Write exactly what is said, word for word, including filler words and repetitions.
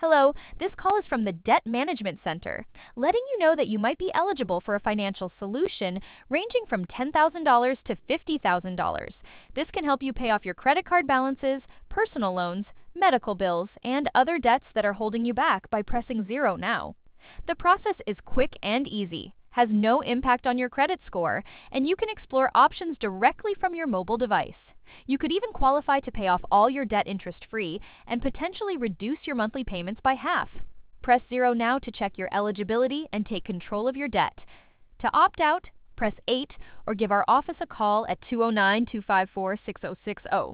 Hello, this call is from the Debt Management Center, letting you know that you might be eligible for a financial solution ranging from ten thousand dollars to fifty thousand dollars. This can help you pay off your credit card balances, personal loans, medical bills, and other debts that are holding you back by pressing zero now. The process is quick and easy, has no impact on your credit score, and you can explore options directly from your mobile device. You could even qualify to pay off all your debt interest-free and potentially reduce your monthly payments by half. Press zero now to check your eligibility and take control of your debt. To opt out, press eight or give our office a call at two oh nine, two five four, six oh six oh.